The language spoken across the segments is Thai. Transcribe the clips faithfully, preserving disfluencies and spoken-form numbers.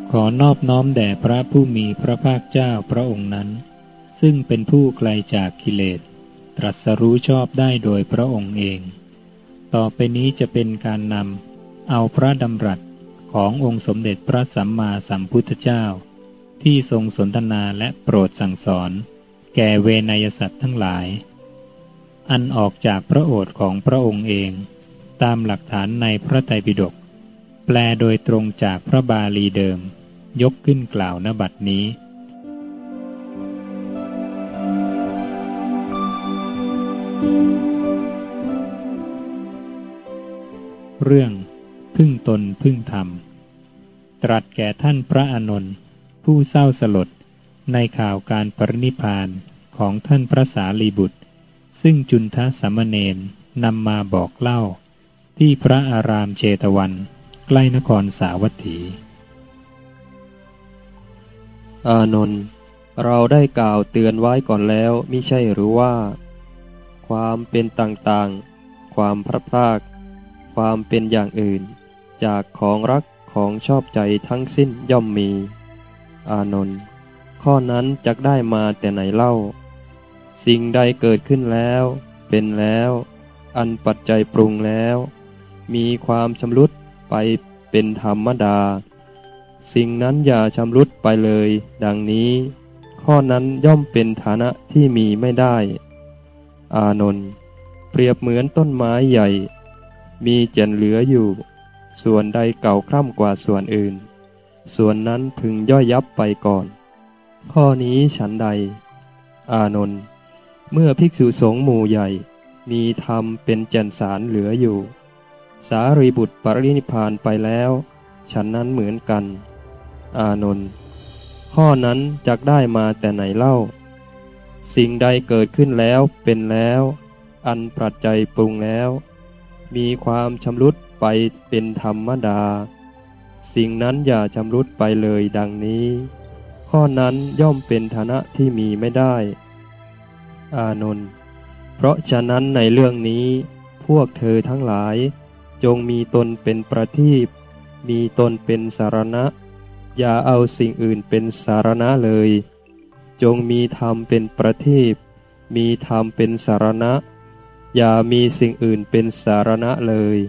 ขอนอบน้อมแด่พระผู้มีพระภาคเจ้าพระองค์นั้นซึ่งเป็นผู้ไกลจากกิเลสตรัสรู้ชอบได้โดยพระองค์เองต่อไปนี้จะเป็นการนำเอาพระดำรัสขององค์สมเด็จพระสัมมาสัมพุทธเจ้าที่ทรงสนทนาและโปรดสั่งสอนแก่เวนยสัตว์ทั้งหลายอันออกจากพระโอษฐ์ของพระองค์เองตามหลักฐานในพระไตรปิฎกแปลโดยตรงจากพระบาลีเดิมยกขึ้นกล่าวณบัดนี้เรื่องพึ่งตนพึ่งธรรมตรัสแก่ท่านพระอานนท์ผู้เศร้าสลดในข่าวการปรินิพพานของท่านพระสารีบุตรซึ่งจุนทสามเณรนำมาบอกเล่าที่พระอารามเชตวันใกล้นครสาวัตถีอานนท์เราได้กล่าวเตือนไว้ก่อนแล้วมิใช่หรือว่าความเป็นต่างๆความพลัดพรากความเป็นอย่างอื่นจากของรักของชอบใจทั้งสิ้นย่อมมีอานนท์ข้อนั้นจักได้มาแต่ไหนเล่าสิ่งใดเกิดขึ้นแล้วเป็นแล้วอันปัจจัยปรุงแล้วมีความชำรุดไปเป็นธรรมดาสิ่งนั้นอย่าชำรุดไปเลยดังนี้ข้อนั้นย่อมเป็นฐานะที่มีไม่ได้อานนท์เปรียบเหมือนต้นไม้ใหญ่มีแก่นเหลืออยู่ส่วนใดเก่าคร่ำกว่าส่วนอื่นส่วนนั้นพึงย่อยยับไปก่อนข้อนี้ฉันใดอานนท์เมื่อภิกษุสงฆ์หมู่ใหญ่มีธรรมเป็นแก่นสารเหลืออยู่สารีบุตรปรินิพพานไปแล้วฉันนั้นเหมือนกันอานนท์ข้อนั้นจักได้มาแต่ไหนเล่าสิ่งใดเกิดขึ้นแล้วเป็นแล้วอันปัจจัยปรุงแล้วมีความชำรุดไปเป็นธรรมดาสิ่งนั้นอย่าชำรุดไปเลยดังนี้ข้อนั้นย่อมเป็นฐานะที่มีไม่ได้อานนท์เพราะฉะนั้นในเรื่องนี้พวกเธอทั้งหลายจงมีตนเป็นประทีปมีตนเป็นสารณะอย่าเอาสิ่งอื่นเป็นสารณะเลยจงมีธรรมเป็นประทีปมีธรรมเป็นสารณะอย่ามีสิ่งอื่นเป็นสารณะเลย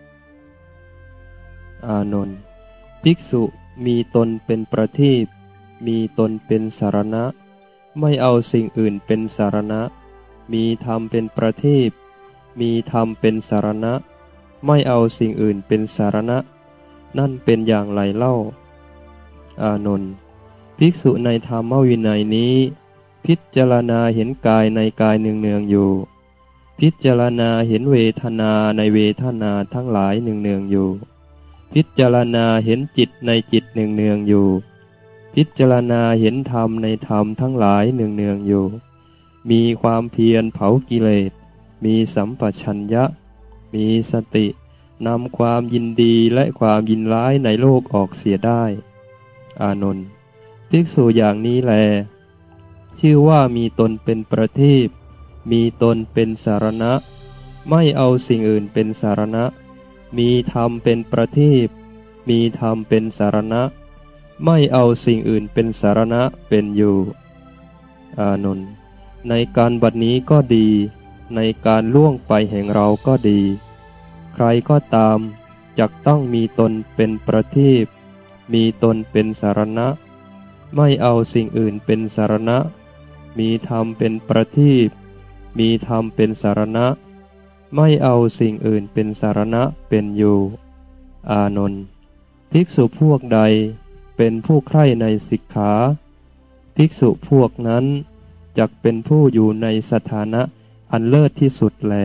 อานนท์ภิกษุมีตนเป็นประทีปมีตนเป็นสารณะไม่เอาสิ่งอื่นเป็นสารณะมีธรรมเป็นประทีปมีธรรมเป็นสารณะไม่เอาสิ่งอื่นเป็นสารณะนั่นเป็นอย่างไรเล่าอานนท์ภิกษุในธรรมวินัยนี้พิจารณาเห็นกายในกายเนืองๆอยู่พิจารณาเห็นเวทนาในเวทนาทั้งหลายเนืองๆอยู่พิจารณาเห็นจิตในจิตเนืองๆอยู่พิจารณาเห็นธรรมในธรรมทั้งหลายเนืองๆอยู่มีความเพียรเผากิเลสมีสัมปชัญญะมีสตินำความยินดีและความยินร้ายในโลกออกเสียได้อานนท์ภิกษุอย่างนี้แลชื่อว่ามีตนเป็นประทีปมีตนเป็นสารณะไม่เอาสิ่งอื่นเป็นสารณะมีธรรมเป็นประทีปมีธรรมเป็นสารณะไม่เอาสิ่งอื่นเป็นสารณะเป็นอยู่อานนท์ในการบัดนี้ก็ดีในการล่วงไปแห่งเราก็ดีใครก็ตามจักต้องมีตนเป็นประทีปมีตนเป็นสารณะไม่เอาสิ่งอื่นเป็นสารณะมีธรรมเป็นประทีปมีธรรมเป็นสารณะไม่เอาสิ่งอื่นเป็นสารณะเป็นอยู่อานนท์ภิกษุพวกใดเป็นผู้ใคร่ในสิกขาภิกษุพวกนั้นจักเป็นผู้อยู่ในสถานะอันเลิศที่สุดแล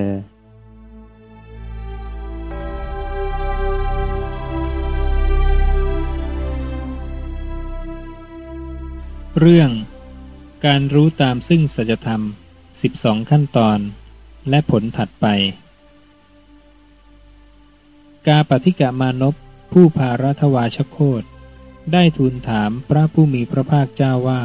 เรื่องการรู้ตามซึ่งสัจธรรมสิบสองขั้นตอนและผลถัดไปกาปฏิกมานพผู้พารัตวาชโคตได้ทูลถามพระผู้มีพระภาคเจ้าว่า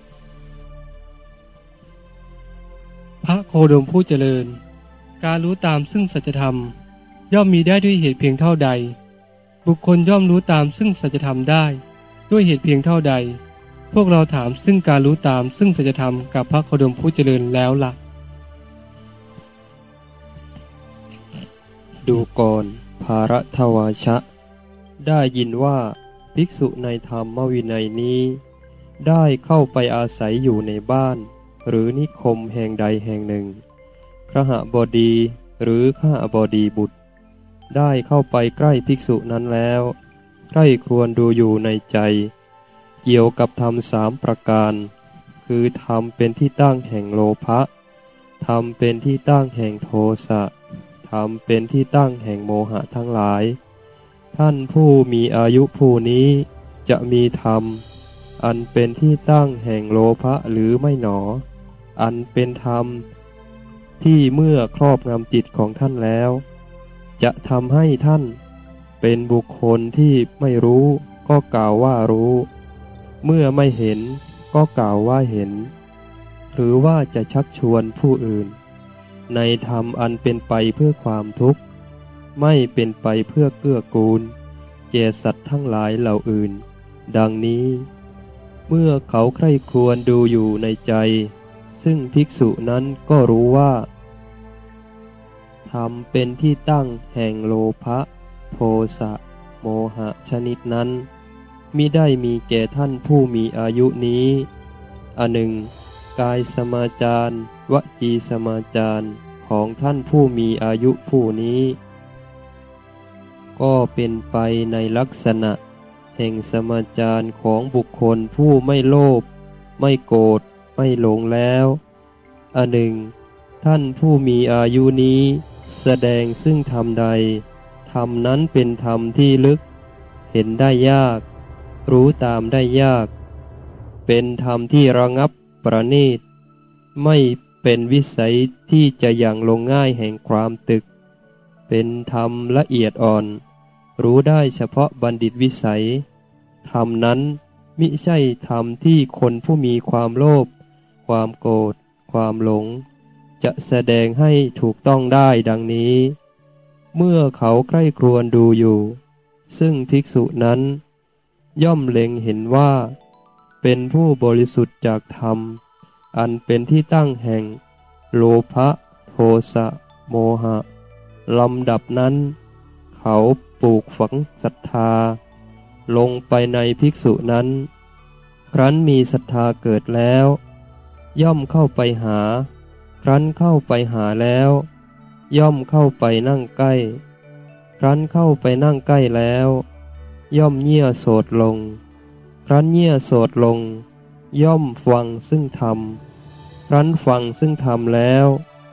พระโคดมผู้เจริญการรู้ตามซึ่งสัจธรรมย่อมมีได้ด้วยเหตุเพียงเท่าใดบุคคลย่อมรู้ตามซึ่งสัจธรรมได้ด้วยเหตุเพียงเท่าใดพวกเราถามซึ่งการรู้ตามซึ่งสัจธรรมกับพระโคดมผู้เจริญแล้วล่ะดูก่อนภารทวาชะได้ยินว่าภิกษุในธรรมวินัยนี้ได้เข้าไปอาศัยอยู่ในบ้านหรือนิคมแห่งใดแห่งหนึ่งคหบดีหรือขหบดีบุตรได้เข้าไปใกล้ภิกษุนั้นแล้วใกล้ครวญดูอยู่ในใจเกี่ยวกับธรรมสามประการคือธรรมเป็นที่ตั้งแห่งโลภะธรรมเป็นที่ตั้งแห่งโทสะธรรมเป็นที่ตั้งแห่งโมหะทั้งหลายท่านผู้มีอายุผู้นี้จะมีธรรมอันเป็นที่ตั้งแห่งโลภะหรือไม่หนออันเป็นธรรมที่เมื่อครอบงำจิตของท่านแล้วจะทำให้ท่านเป็นบุคคลที่ไม่รู้ก็กล่าวว่ารู้เมื่อไม่เห็นก็กล่าวว่าเห็นหรือว่าจะชักชวนผู้อื่นในธรรมอันเป็นไปเพื่อความทุกข์ไม่เป็นไปเพื่อเกื้อกูลแก่สัตว์ทั้งหลายเหล่าอื่นดังนี้เมื่อเขาใคร่ครวญดูอยู่ในใจซึ่งภิกษุนั้นก็รู้ว่าธรรมเป็นที่ตั้งแห่งโลภะโทสะโมหะชนิดนั้นมิได้มีแก่ท่านผู้มีอายุนี้อันหนึ่งกายสมาจารวจีสมาจารของท่านผู้มีอายุผู้นี้ก็เป็นไปในลักษณะแห่งสมาจารของบุคคลผู้ไม่โลภไม่โกรธไม่หลงแล้วอันหนึ่งท่านผู้มีอายุนี้แสดงซึ่งธรรมใดธรรมนั้นเป็นธรรมที่ลึกเห็นได้ยากรู้ตามได้ยากเป็นธรรมที่ระงับประณีตไม่เป็นวิสัยที่จะยังลงง่ายแห่งความตึกเป็นธรรมละเอียดอ่อนรู้ได้เฉพาะบัณฑิตวิสัยธรรมนั้นมิใช่ธรรมที่คนผู้มีความโลภความโกรธความหลงจะแสดงให้ถูกต้องได้ดังนี้เมื่อเขาใคร่ครวญดูอยู่ซึ่งภิกษุนั้นย่อมเล็งเห็นว่าเป็นผู้บริสุทธิ์จากธรรมอันเป็นที่ตั้งแห่งโลภะโทสะโมหะลำดับนั้นเขาปลูกฝังศรัทธาลงไปในภิกษุนั้นครั้นมีศรัทธาเกิดแล้วย่อมเข้าไปหาครั้นเข้าไปหาแล้วย่อมเข้าไปนั่งใกล้ครั้นเข้าไปนั่งใกล้แล้วย่อมเงี่ยโสดลงครั้นเงี่ยโสดลงย่อมฟังซึ่งธรรมครั้นฟังซึ่งธรรมแล้ว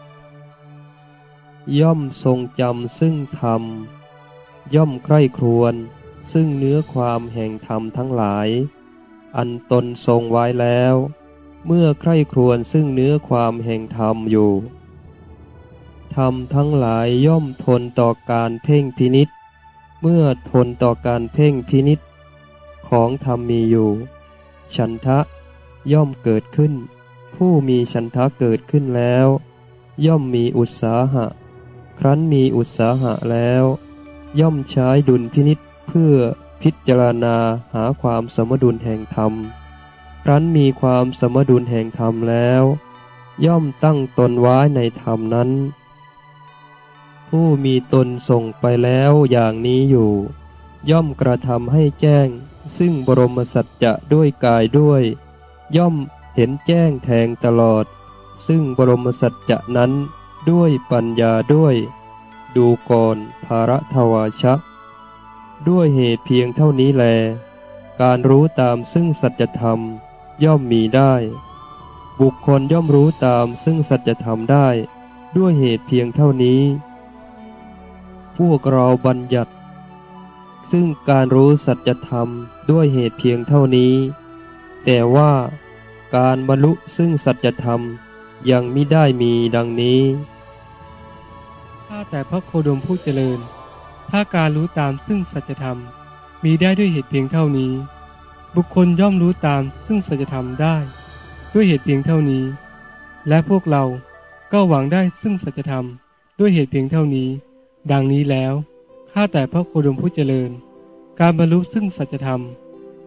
ย่อมทรงจำซึ่งธรรมย่อมใคร่ครวญซึ่งเนื้อความแห่งธรรมทั้งหลายอันตนทรงไว้แล้วเมื่อใคร่ครวญซึ่งเนื้อความแห่งธรรมอยู่ธรรมทั้งหลายย่อมทนต่อการเพ่งพินิจเมื่อทนต่อการเพ่งพินิจของธรรมมีอยู่ฉันทะย่อมเกิดขึ้นผู้มีฉันทะเกิดขึ้นแล้วย่อมมีอุตสาหะครั้นมีอุตสาหะแล้วย่อมใช้ดุลพินิจเพื่อพิจารณาหาความสมดุลแห่งธรรมครั้นมีความสมดุลแห่งธรรมแล้วย่อมตั้งตนไว้ในธรรมนั้นผู้มีตนส่งไปแล้วอย่างนี้อยู่ย่อมกระทำให้แจ้งซึ่งบรมสัจจะด้วยกายด้วยย่อมเห็นแจ้งแทงตลอดซึ่งบรมสัจจะนั้นด้วยปัญญาด้วยดูก่อนภารทวาชะด้วยเหตุเพียงเท่านี้แลการรู้ตามซึ่งสัจธรรมย่อมมีได้บุคคลย่อมรู้ตามซึ่งสัจธรรมได้ด้วยเหตุเพียงเท่านี้พวกเราบัญญัติซึ่งการรู้สัจธรรมด้วยเหตุเพียงเท่านี้แต่ว่าการบรรลุซึ่งสัจธรรมยังมิได้มีดังนี้ข้าแต่พระโคดมผู้เจริญถ้าการรู้ตามซึ่งสัจธรรมมีได้ด้วยเหตุเพียงเท่านี้บุคคลย่อมรู้ตามซึ่งสัจธรรมได้ด้วยเหตุเพียงเท่านี้และพวกเราก็หวังได้ซึ่งสัจธรรมด้วยเหตุเพียงเท่านี้ดังนี้แล้วข้าแต่พระโคดมผู้เจริญการบรรลุซึ่งสัจธรรม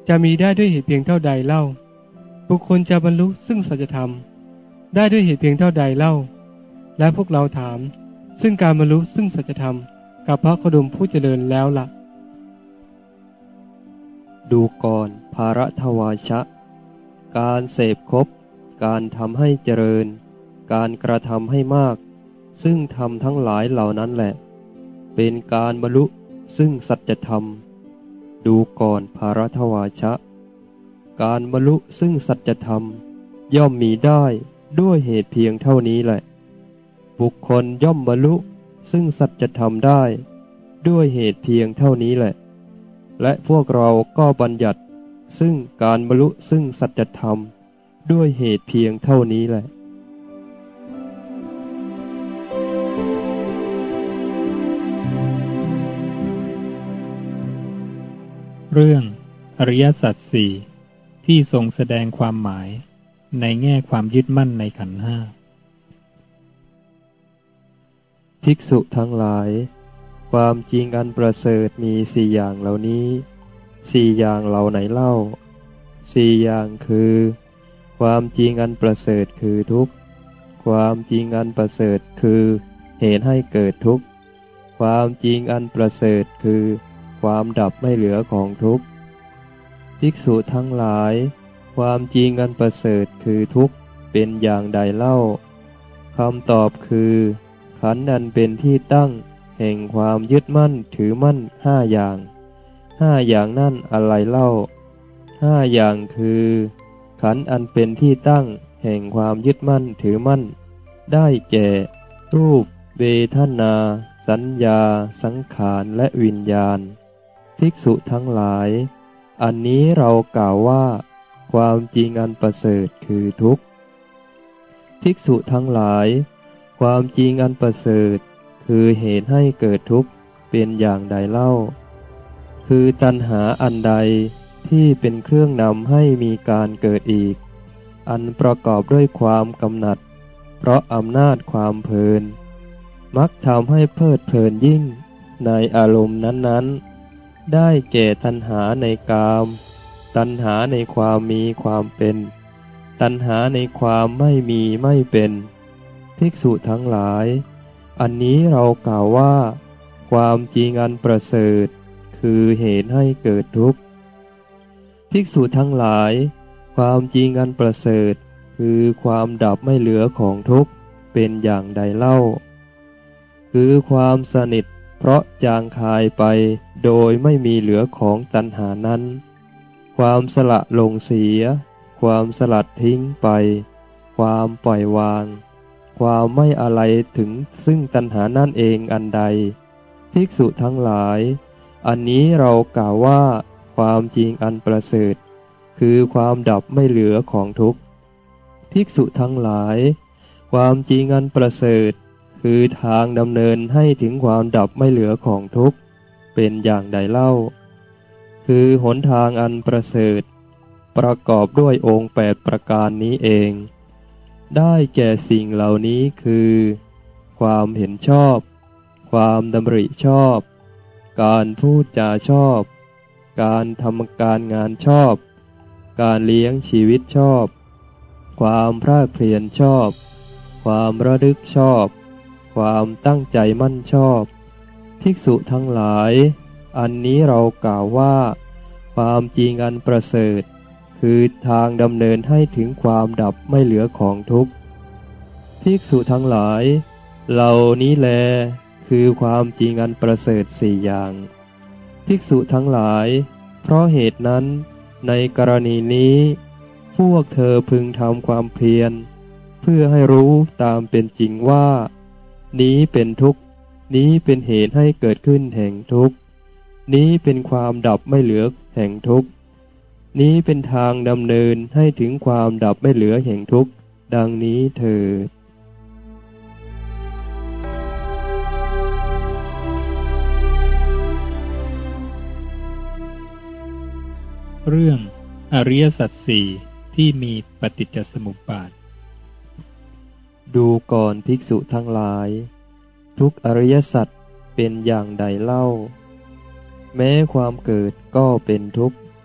จะมีได้ด้วยเหตุเพียงเท่าใดเล่าบุคคลจะบรรลุซึ่งสัจธรรมได้ด้วยเหตุเพียงเท่าใดเล่าและพวกเราถามซึ่งการบรรลุซึ่งสัจธรรมกับพระโคดมผู้เจริญแล้วล่ะดูก่อนภารัทวาชะการเสพคบการทำให้เจริญการกระทำให้มากซึ่งทำทั้งหลายเหล่านั้นแหละเป็นการบรรลุซึ่งสัจธรรมดูก่อนภารัทวาชะการบรรลุซึ่งสัจธรรมย่อมมีได้ด้วยเหตุเพียงเท่านี้แหละบุคคลย่อมบรรลุซึ่งสัจธรรมได้ด้วยเหตุเพียงเท่านี้แหละและพวกเราก็บัญญัติซึ่งการบรรลุซึ่งสัจธรรมด้วยเหตุเพียงเท่านี้แหละเรื่องอริยสัจสี่ที่ทรงแสดงความหมายในแง่ความยึดมั่นในขันธ์ห้าภิกษุทั้งหลายความจริงอันประเสริฐมีสี่อย่างเหล่านี้สี่อย่างเหล่าไหนเล่าสี่อย่างคือความจริงอันประเสริฐคือทุกข์ความจริงอันประเสริฐคือเหตุให้เกิดทุกข์ความจริงอันประเสริฐคือความดับไม่เหลือของทุกข์ภิกษุทั้งหลายความจริงอันประเสริฐคือทุกข์เป็นอย่างใดเล่าคำตอบคือขันธ์อันเป็นที่ตั้งแห่งความยึดมั่นถือมั่นห้าอย่างห้าอย่างนั่นอะไรเล่าห้าอย่างคือขันธ์อันเป็นที่ตั้งแห่งความยึดมั่นถือมั่นได้แก่รูปเวทนาสัญญาสังขารและวิญญาณภิกษุทั้งหลายอันนี้เรากล่าวว่าความจริงอันประเสริฐคือทุกข์ภิกษุทั้งหลายความจริงอันประเสริฐคือเหตุให้เกิดทุกข์เป็นอย่างใดเล่าคือตัณหาอันใดที่เป็นเครื่องนำให้มีการเกิดอีกอันประกอบด้วยความกำหนัดเพราะอำนาจความเพลินมักทำให้เพลิดเพลินยิ่งในอารมณ์นั้นๆได้แก่ตัณหาในกามตัณหาในความมีความเป็นตัณหาในความไม่มีไม่เป็นภิกษุทั้งหลายอันนี้เรากล่าวว่าความจริงอันประเสริฐคือเหตุให้เกิดทุกข์ภิกษุทั้งหลายความจริงอันประเสริฐคือความดับไม่เหลือของทุกข์เป็นอย่างใดเล่าคือความสนิทเพราะจางคายไปโดยไม่มีเหลือของตัณหานั้นความสละลงเสียความสลัดทิ้งไปความปล่อยวางความไม่อะไรถึงซึ่งตัณหานั่นเองอันใดภิกษุทั้งหลายอันนี้เรากล่าวว่าความจริงอันประเสริฐคือความดับไม่เหลือของทุกข์ภิกษุทั้งหลายความจริงอันประเสริฐคือทางดำเนินให้ถึงความดับไม่เหลือของทุกข์เป็นอย่างใดเล่าคือหนทางอันประเสริฐประกอบด้วยองค์แปดประการนี้เองได้แก่สิ่งเหล่านี้คือความเห็นชอบความดำริชอบการพูดจาชอบการทำการงานชอบการเลี้ยงชีวิตชอบความเพลิดเพลินชอบความระลึกชอบความตั้งใจมั่นชอบภิกษุทั้งหลายอันนี้เรากล่าวว่าความจริงอันประเสริฐคือทางดำเนินให้ถึงความดับไม่เหลือของทุกข์ภิกษุทั้งหลายเหล่านี้แลคือความจริงอันประเสริฐสี่อย่างภิกษุทั้งหลายเพราะเหตุนั้นในกรณีนี้พวกเธอพึงทำความเพียรเพื่อให้รู้ตามเป็นจริงว่านี้เป็นทุกข์นี้เป็นเหตุให้เกิดขึ้นแห่งทุกข์นี้เป็นความดับไม่เหลือแห่งทุกข์นี้เป็นทางดำเนินให้ถึงความดับไม่เหลือแห่งทุกข์ดังนี้เถิดเรื่องอริยสัจสี่ที่มีปฏิจจสมุปบาทดูก่อนภิกษุทั้งหลายทุกอริยสัจเป็นอย่างใดเล่าแม้ความเกิดก็เป็นทุกข์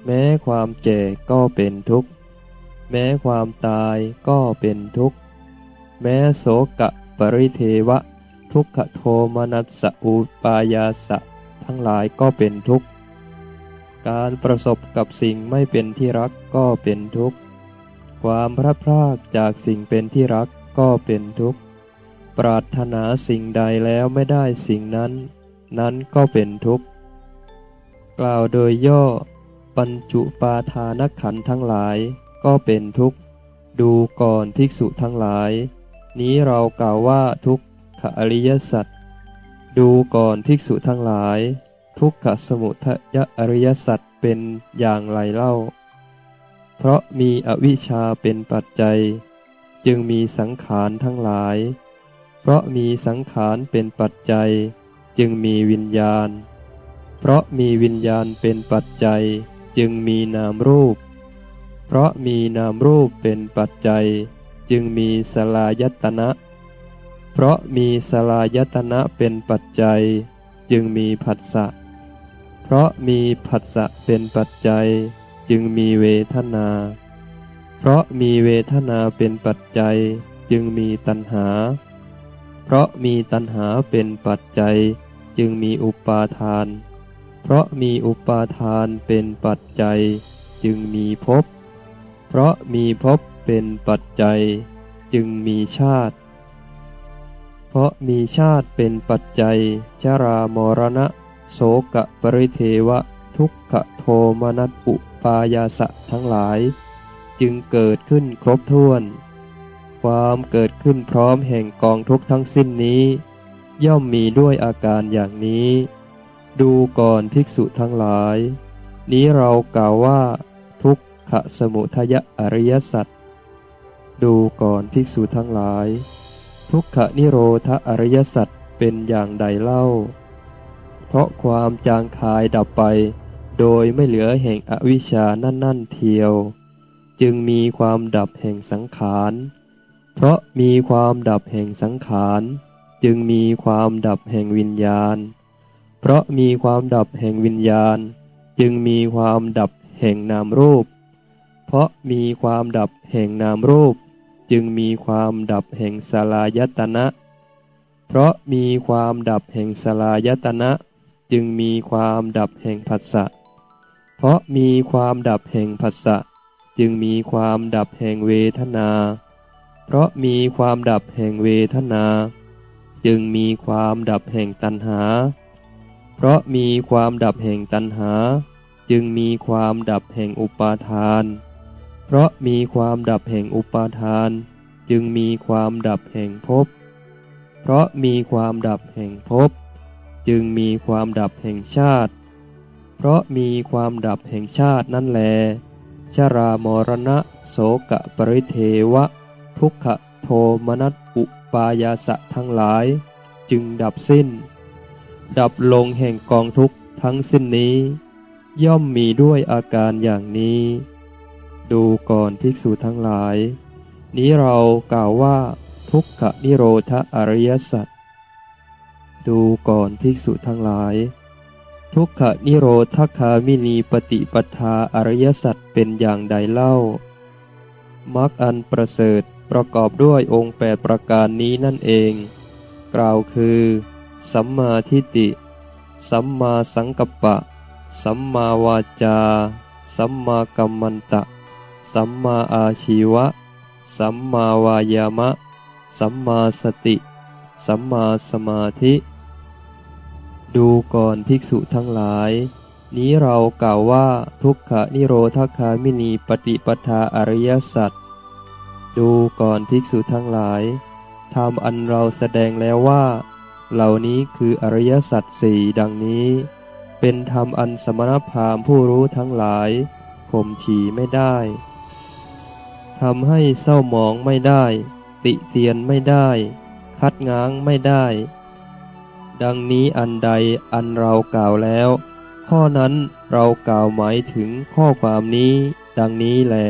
แม้ความแก่ก็เป็นทุกข์แม้ความตายก็เป็นทุกข์แม้โสกะปริเทวะทุกขโทมนัสสะอุปายาสะทั้งหลายก็เป็นทุกข์การประสบกับสิ่งไม่เป็นที่รักก็เป็นทุกข์ความพลัดพรากจากสิ่งเป็นที่รักก็เป็นทุกข์ปรารถนาสิ่งใดแล้วไม่ได้สิ่งนั้นนั้นก็เป็นทุกข์กล่าวโดยย่อปัญจุปาทานขันธ์ทั้งหลายก็เป็นทุกข์ดูก่อนภิกษุทั้งหลายนี้เรากล่าวว่าทุกขอริยสัจดูก่อนภิกษุทั้งหลายทุกขสมุทัยอริยสัจเป็นอย่างไรเล่าเพราะมีอวิชชาเป็นปัจจัยจึงมีสังขารทั้งหลายเพราะมีสังขารเป็นปัจจัยจึงมีวิญญาณเพราะมีวิญญาณเป็นปัจจัยจึงมีนามรูปเพราะมีนามรูปเป็นปัจจัยจึงมีสลายตนะเพราะมีสลายตนะเป็นปัจจัยจึงมีผัสสะเพราะมีผัสสะเป็นปัจจัยจึงมีเวทนาเพราะมีเวทนาเป็นปัจจัยจึงมีตัณหาเพราะมีตัณหาเป็นปัจจัยจึงมีอุปาทานเพราะมีอุปาทานเป็นปัจจัยจึงมีภพเพราะมีภพเป็นปัจจัยจึงมีชาติเพราะมีชาติเป็นปัจจัยชรามรณะโสกะปริเทวะทุกขโทมนัสอุปายาสะทั้งหลายจึงเกิดขึ้นครบถ้วนความเกิดขึ้นพร้อมแห่งกองทุกข์ทั้งสิ้นนี้ย่อมมีด้วยอาการอย่างนี้ดูก่อนภิกษุทั้งหลายนี้เรากล่าวว่าทุกขสมุทัยอริยสัจดูก่อนภิกษุทั้งหลายทุกขนิโรธอริยสัจเป็นอย่างใดเล่าเพราะความจางคายดับไปโดยไม่เหลือแห่งอวิชชานั่นๆเทียวจึงมีความดับแห่งสังขารเพราะมีความดับแห่งสังขารจึงมีความดับแห่งวิญญาณเพราะมีความดับแห่งวิญญาณจึงมีความดับแห่งนามรูปเพราะมีความดับแห่งนามรูปจึงมีความดับแห่งสลายตนะเพราะมีความดับแห่งสลายตนะจึงมีความดับแห่งผัสสะเพราะมีความดับแห่งผัสสะจึงมีความดับแห่งเวทนาเพราะมีความดับแห่งเวทนาจึงมีความดับแห่งตัณหาเพราะมีความดับแห่งตัณหาจึงมีความดับแห่งอุปาทานเพราะมีความดับแห่งอุปาทานจึงมีความดับแห่งภพเพราะมีความดับแห่งภพจึงมีความดับแห่งชาติเพราะมีความดับแห่งชาตินั่นแลชรามรณะโสกะปริเทวะทุกขโทมนัสอุปายาสะทั้งหลายจึงดับสิ้นดับลงแห่งกองทุกข์ทั้งสิ้นนี้ย่อมมีด้วยอาการอย่างนี้ดูก่อนภิกษุทั้งหลายนี้เรากล่าวว่าทุกขนิโรธอริยสัจดูก่อนภิกษุทั้งหลายทุกขนิโรธคามินีปฏิปทาอริยสัจเป็นอย่างใดเล่ามรรคอันประเสริฐประกอบด้วยองค์แปดประการนี้นั่นเองกล่าวคือสัมมาทิฏฐิสัมมาสังกัปปะสัมมาวาจาสัมมากัมมันตะสัมมาอาชีวะสัมมาวายามะสัมมาสติสัมมาสมาธิดูก่อนภิกษุทั้งหลายนี้เรากล่าวว่าทุกขนิโรธคามินีปฏิปทาอริยสัจดูก่อนภิกษุทั้งหลายธรรมอันเราแสดงแล้วว่าเหล่านี้คืออริยสัจสี่ดังนี้เป็นธรรมอันสมณพราหมณ์ผู้รู้ทั้งหลายข่มฉี่ไม่ได้ทำให้เศร้าหมองไม่ได้ติเตียนไม่ได้คัดง้างไม่ได้ดังนี้อันใดอันเรากล่าวแล้วข้อนั้นเรากล่าวหมายถึงข้อความนี้ดังนี้แล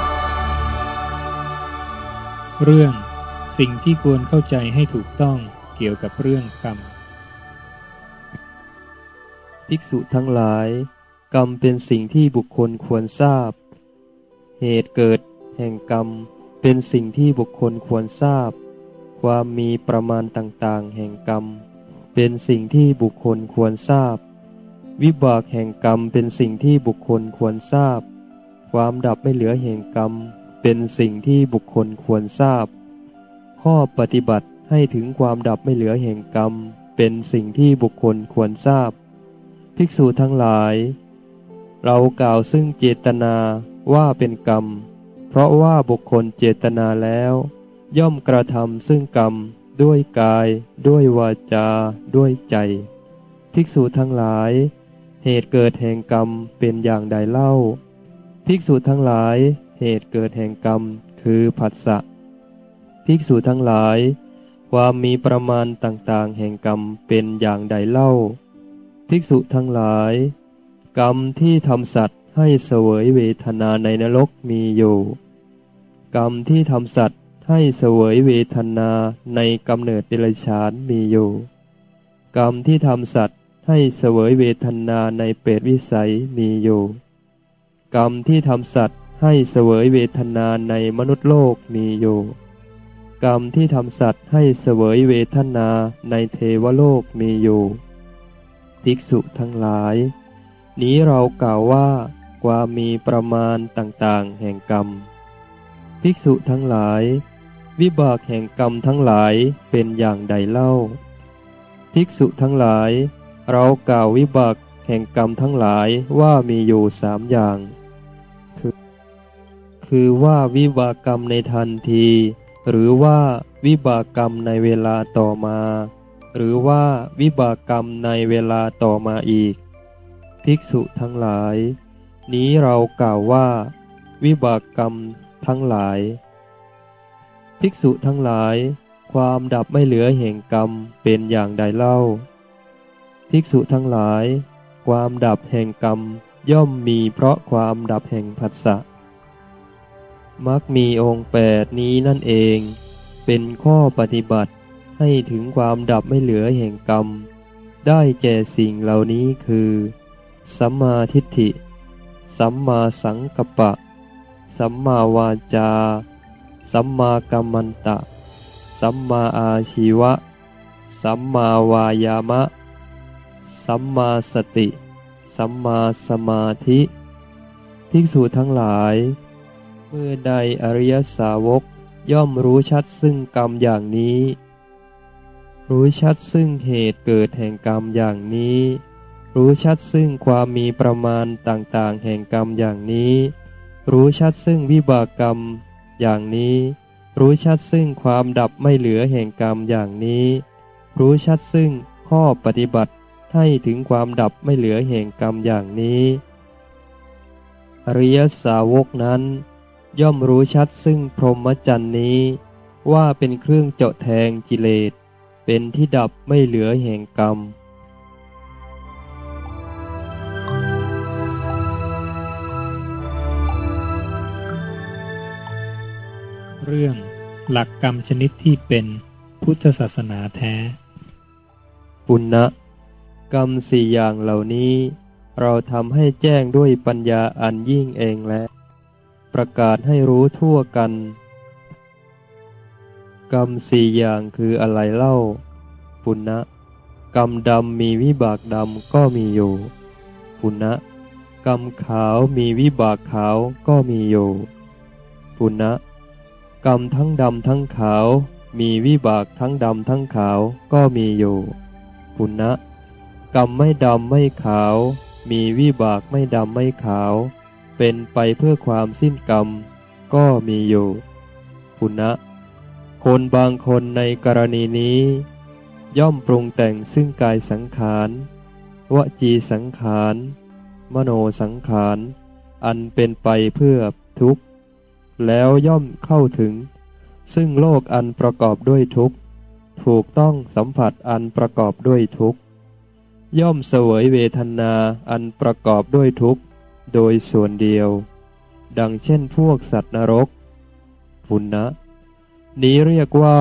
เรื่องสิ่งที่ควรเข้าใจให้ถูกต้องเกี่ยวกับเรื่องกรรมภิกษุทั้งหลายกรรมเป็นสิ่งที่บุคคลควรทราบเหตุเกิดแห่งกรรมเป็นสิ่งที่บุคคลควรทราบความมีประมาณต่างๆแห่งกรรมเป็นสิ่งที่บุคคลควรทราบวิบากแห่งกรรมเป็นสิ่งที่บุคคลควรทราบความดับไม่เหลือแห่งกรรมเป็นสิ่งที่บุคคลควรทราบข้อปฏิบัติให้ถึงความดับไม่เหลือแห่งกรรมเป็นสิ่งที่บุคคลควรทราบภิกษุทั้งหลายเรากล่าวซึ่งเจตนาว่าเป็นกรรมเพราะว่าบุคคลเจตนาแล้วย่อมกระทำซึ่งกรรมด้วยกายด้วยวาจาด้วยใจภิกษุทั้งหลายเหตุเกิดแห่งกรรมเป็นอย่างใดเล่าภิกษุทั้งหลายเหตุเกิดแห่งกรรมคือผัสสะภิกษุทั้งหลายความมีประมาณต่างๆแห่งกรรมเป็นอย่างใดเล่าภิกษุทั้งหลายกรรมที่ทำสัตว์ให้เสวยเวทนาในนรกมีอยู่กรรมที่ทำสัตว์ให้เสวยเวทนาในกำเนิดเดรัจฉานมีอยู่กรรมที่ทำสัตว์ให้เสวยเวทนาในเปรตวิสัยมีอยู่กรรมที่ทำสัตว์ให้เสวยเวทนาในมนุษย์โลกมีอยู่กรรมที่ทำสัตว์ให้เสวยเวทนาในเทวโลกมีอยู่ภิกษุทั้งหลายนี้เรากล่าวว่าความมีประมาณต่างๆแห่งกรรมภิกษุทั้งหลายวิบากแห่งกรรมทั้งหลายเป็นอย่างใดเล่าภิกษุทั้งหลายเรากล่าววิบากแห่งกรรมทั้งหลายว่ามีอยู่สามอย่างคือคือว่าวิบากกรรมในทันทีหรือว่าวิบากกรรมในเวลาต่อมาหรือว่าวิบากกรรมในเวลาต่อมาอีกภิกษุทั้งหลายนี้เรากล่าวว่าวิบากกรรมทั้งหลายภิกษุทั้งหลายความดับไม่เหลือแห่งกรรมเป็นอย่างใดเล่าภิกษุทั้งหลายความดับแห่งกรรมย่อมมีเพราะความดับแห่งผัสสะมรรคมีองค์แปดนี้นั่นเองเป็นข้อปฏิบัติให้ถึงความดับไม่เหลือแห่งกรรมได้แก่สิ่งเหล่านี้คือสัมมาทิฏฐิสัมมาสังกัปปะสัมมาวาจาสัมมากัมมันตะสัมมาอาชีวะสัมมาวายามะสัมมาสติสัมมาสมาธิภิกษุทั้งหลายเมื่อใดอริยสาวกย่อมรู้ชัดซึ่งกรรมอย่างนี้รู้ชัดซึ่งเหตุเกิดแห่งกรรมอย่างนี้รู้ชัดซึ่งความมีประมาณต่างๆแห่งกรรมอย่างนี้รู้ชัดซึ่งวิบากกรรมอย่างนี้รู้ชัดซึ่งความดับไม่เหลือแห่งกรรมอย่างนี้รู้ชัดซึ่งข้อปฏิบัติให้ถึงความดับไม่เหลือแห่งกรรมอย่างนี้อริยสาวกนั้นย่อมรู้ชัดซึ่งพรหมจรรย์นี้ว่าเป็นเครื่องเจาะแทงกิเลสเป็นที่ดับไม่เหลือแห่งกรรมเรื่องหลักกรรมชนิดที่เป็นพุทธศาสนาแท้ปุณณะกรรมสี่อย่างเหล่านี้เราทำให้แจ้งด้วยปัญญาอันยิ่งเองและประกาศให้รู้ทั่วกันกรรมสี่อย่างคืออะไรเล่าปุณณะกรรมดำมีวิบากดำก็มีอยู่ปุณณะกรรมขาวมีวิบากขาวก็มีอยู่ปุณณะกรรมทั้งดำทั้งขาวมีวิบากทั้งดำทั้งขาวก็มีอยู่ปุณณะกรรมไม่ดำไม่ขาวมีวิบากไม่ดำไม่ขาวเป็นไปเพื่อความสิ้นกรรมก็มีอยู่ปุณณะคนบางคนในกรณีนี้ย่อมปรุงแต่งซึ่งกายสังขารวจีสังขารมโนสังขารอันเป็นไปเพื่อทุกข์แล้วย่อมเข้าถึงซึ่งโลกอันประกอบด้วยทุกข์ถูกต้องสัมผัสอันประกอบด้วยทุกข์ย่อมเสวยเวทนาอันประกอบด้วยทุกข์โดยส่วนเดียวดังเช่นพวกสัตว์นรกปุณณะนี้เรียกว่า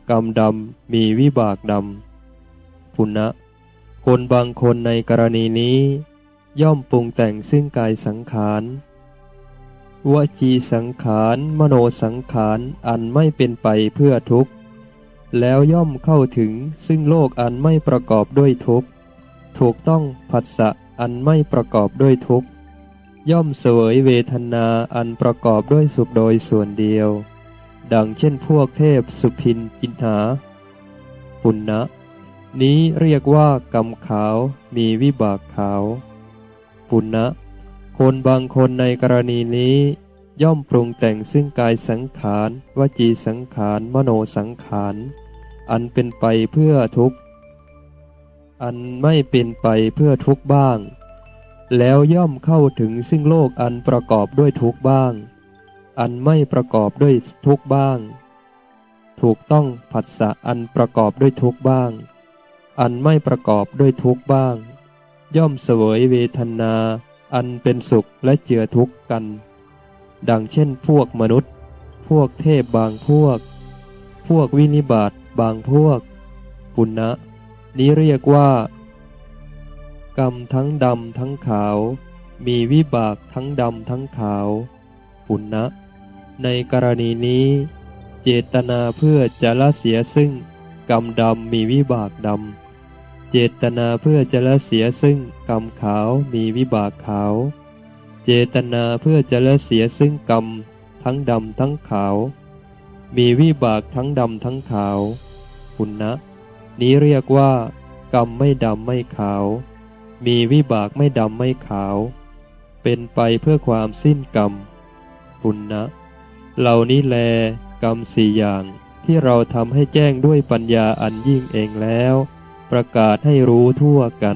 กรรมดำมีวิบากดำปุณณะคนบางคนในกรณีนี้ย่อมปรุงแต่งซึ่งกายสังขารวจีสังขารมโนสังขารอันไม่เป็นไปเพื่อทุกข์แล้วย่อมเข้าถึงซึ่งโลกอันไม่ประกอบด้วยทุกข์ถูกต้องผัสสะอันไม่ประกอบด้วยทุกข์ย่อมเสวยเวทนาอันประกอบด้วยสุขโดยส่วนเดียวดังเช่นพวกเทพสุพินอินหาปุณณะนี้เรียกว่ากรรมขาวมีวิบากขาวปุณณะคนบางคนในกรณีนี้ย่อมปรุงแต่งซึ่งกายสังขารวจีสังขารมโนสังขารอันเป็นไปเพื่อทุกข์อันไม่เป็นไปเพื่อทุกข์บ้างแล้วย่อมเข้าถึงซึ่งโลกอันประกอบด้วยทุกข์บ้างอันไม่ประกอบด้วยทุกข์บ้างถูกต้องผัสสะอันประกอบด้วยทุกข์บ้างอันไม่ประกอบด้วยทุกข์บ้างย่อมเสวยเวทนาอันเป็นสุขและเจือทุกข์กันดังเช่นพวกมนุษย์พวกเทพบางพวกพวกวินิบาตบางพวกปุณณะนี้เรียกว่ากรรมทั้งดำทั้งขาวมีวิบากทั้งดำทั้งขาวปุณณะในกรณีนี้เจตนาเพื่อจะละเสียซึ่งกรรมดำมีวิบากดำเจตนาเพื่อจะละเสียซึ่งกรรมขาวมีวิบากขาวเจตนาเพื่อจะละเสียซึ่งกรรมทั้งดำทั้งขาวมีวิบากทั้งดำทั้งขาวปุณณะนี้เรียกว่ากรรมไม่ดำไม่ขาวมีวิบากไม่ดำไม่ขาวเป็นไปเพื่อความสิ้นกรรมปุณณะเหล่านี้แลกรรมสี่อย่างที่เราทำให้แจ้งด้วยปัญญาอันยิ่งเองแล้วประกาศให้รู้ทั่วกัน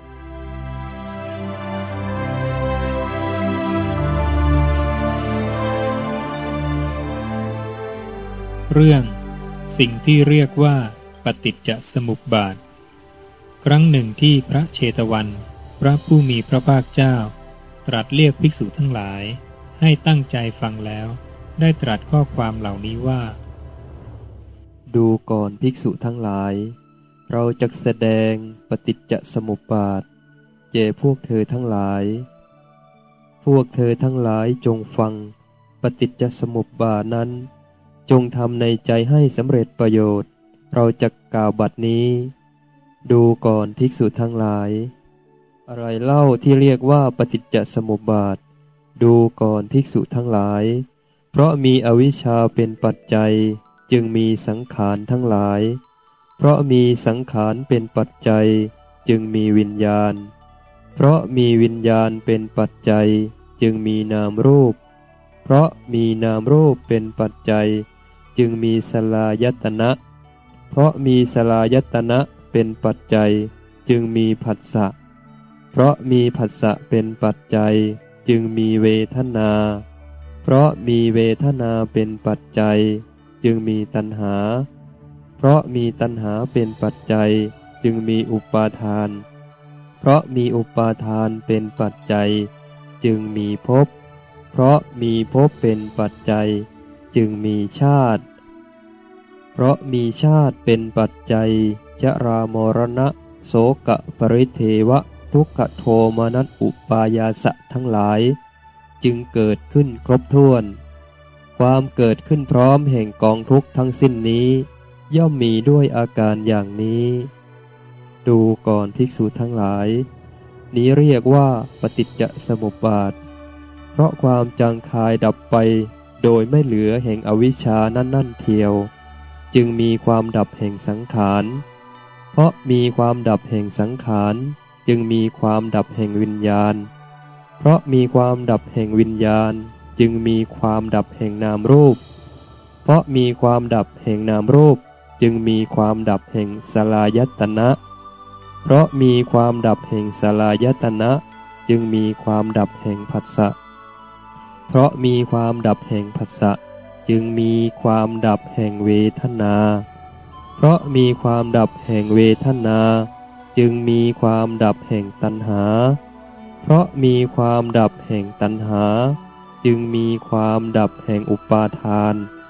เรื่องสิ่งที่เรียกว่าปฏิจจสมุปบาทครั้งหนึ่งที่พระเชตวันพระผู้มีพระภาคเจ้าตรัสเรียกภิกษุทั้งหลายให้ตั้งใจฟังแล้วได้ตรัสข้อความเหล่านี้ว่าดูก่อนภิกษุทั้งหลายเราจะแสดงปฏิจจสมุปบาทแก่พวกเธอทั้งหลายพวกเธอทั้งหลายจงฟังปฏิจจสมุปบาทนั้นจงทำในใจให้สำเร็จประโยชน์เราจะกล่าวบัดนี้ดูก่อนภิกษุทั้งหลายอะไรเล่าที่เรียกว่าปฏิจจสมุปบาทดูก่อนภิกษุทั้งหลายเพราะมีอวิชชาเป็นปัจจัยจึงมีสังขารทั้งหลายเพราะมีสังขารเป็นปัจจัยจึงมีวิญญาณเพราะมีวิญญาณเป็นปัจจัยจึงมีนามรูปเพราะมีนามรูปเป็นปัจจัยจึงมีสลายตนะเพราะมีสลายตนะเป็นปัจจัยจึงมีผัสสะเพราะมีผัสสะเป็นปัจจัยจึงมีเวทนาเพราะมีเวทนาเป็นปัจจัยจึงมีตัณหาเพราะมีตัณหาเป็นปัจจัยจึงมีอุปาทานเพราะมีอุปาทานเป็นปัจจัยจึงมีภพเพราะมีภพเป็นปัจจัยจึงมีชาติเพราะมีชาติเป็นปัจจัยชรามรณะโสกะปริเทวะทุกขโทมนัสอุปายาสะทั้งหลายจึงเกิดขึ้นครบถ้วนความเกิดขึ้นพร้อมแห่งกองทุกข์ทั้งสิ้นนี้ย่อมมีด้วยอาการอย่างนี้ดูก่อนภิกษุทั้งหลายนี้เรียกว่าปฏิจจสมุปบาทเพราะความจางคายดับไปโดยไม่เหลือแห่งอวิชชานั่นๆเทียวจึงมีความดับแห่งสังขารเพราะมีความดับแห่งสังขารจึงมีความดับแห่งวิญญาณเพราะมีความดับแห่งวิญญาณจึงมีความดับแห่งนามรูปเพราะมีความดับแห่งนามรูปจึงมีความดับแห่งสลายตนะเพราะมีความดับแห่งสลายตนะจึงมีความดับแห่งผัสสะเพราะมีความดับแห่งผัสสะจึงมีความดับแห่งเวทนาเพราะมีความดับแห่งเวทนาจึงมีความดับแห่งตัณหาเพราะมีความดับแห่งตัณหาจึงมีความดับแห่งอุปาทาน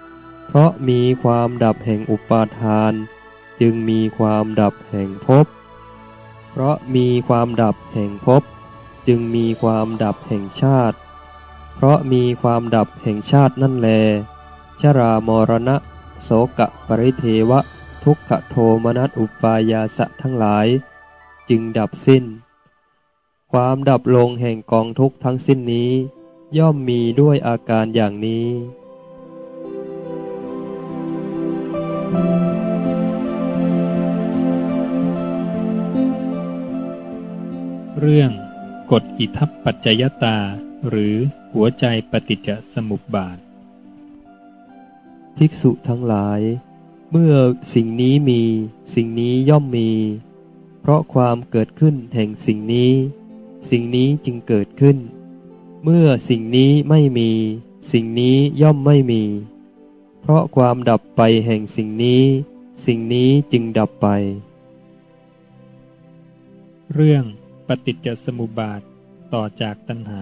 เพราะมีความดับแห่งอุปาทานจึงมีความดับแห่งภพเพราะมีความดับแห่งภพจึงมีความดับแห่งชาติเพราะมีความดับแห่งชาตินั่นแลชรามรณะโสกะปริเทวะทุกขโทมนัสอุปายาสะทั้งหลายจึงดับสิ้นความดับลงแห่งกองทุกข์ทั้งสิ้นนี้ย่อมมีด้วยอาการอย่างนี้เรื่องกฎอิทัปปัจจยตาหรือหัวใจปฏิจจสมุปบาทภิกษุทั้งหลายเมื่อสิ่งนี้มีสิ่งนี้ย่อมมีเพราะความเกิดขึ้นแห่งสิ่งนี้สิ่งนี้จึงเกิดขึ้นเมื่อสิ่งนี้ไม่มีสิ่งนี้ย่อมไม่มีเพราะความดับไปแห่งสิ่งนี้สิ่งนี้จึงดับไปเรื่องปฏิจจสมุปบาทต่อจากตัณหา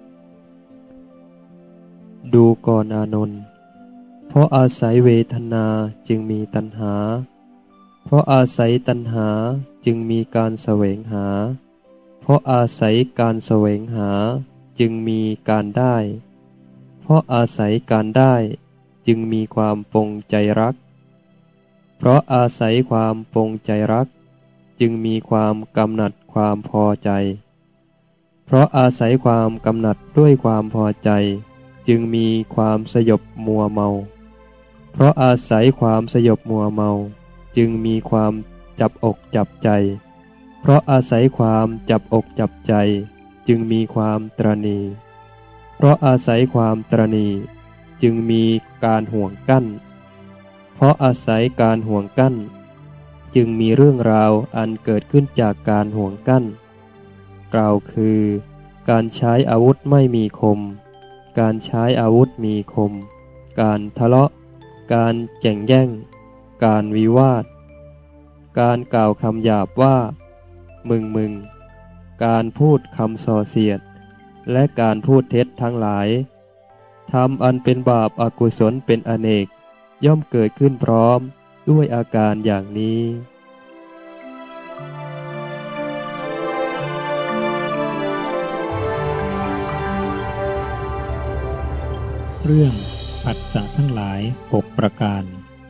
ดูก่อนอานนท์เพราะอาศัยเวทนาจึงมีตัณหาเพราะอาศัยตัณหาจึงมีการแสวงหาเพราะอาศัยการแสวงหาจึงมีการได้เพราะอาศัยการได้จึงมีความปรงใจรักเพราะอาศัยความปรงใจรักจึงมีความกำหนัดความพอใจเพราะอาศัยความกำหนัดด้วยความพอใจจึงมีความสยบมัวเมาเพราะอาศัยความสยบมัวเมาจึงมีความจับอกจับใจเพราะอาศัยความจับอกจับใจจึงมีความตระหนี่เพราะอาศัยความตระหนี่จึงมีการห่วงกั้นเพราะอาศัยการห่วงกั้นจึงมีเรื่องราวอันเกิดขึ้นจากการห่วงกั้นกล่าวคือการใช้อาวุธไม่มีคมการใช้อาวุธมีคมการทะเลาะการแข่งแย่งการวิวาทการกล่าวคำหยาบว่ามึงมึงการพูดคำส่อเสียดและการพูดเท็จทั้งหลายทำอันเป็นบาปอกุศลเป็นอเนกย่อมเกิดขึ้นพร้อมด้วยอาการอย่างนี้เรื่องผัสสะทั้งหลายหกประการ